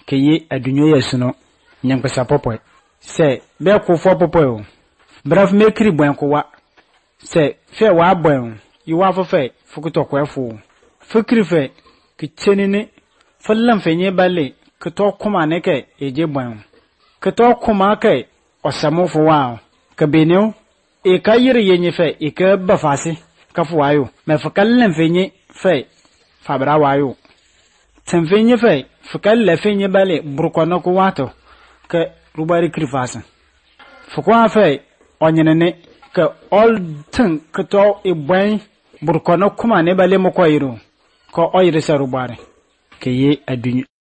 ke ye adunyo yesuno nyankasa popoe se be ko fo popoe o braf mekri bwan ko wa se fe wa bwan yi wa fo fe fukuto ko efo fikri fe ke chenini fallan fe nye balle ke to kuma ne ke eje bwan ke to kuma ke osamo fo wa ke benyo e ka yiri yenye fe e ke bafasi ka fo wayo me fakallan fe nye fe fabra wayo tenfenye fe fakalle fe nye balle burkono ko wato ke rubari krifasa fukwa fe onyenene ke all tin ke to e bwan burkono kuma ne balle mo koyiro ko oyire sa rubare ke ye adunyo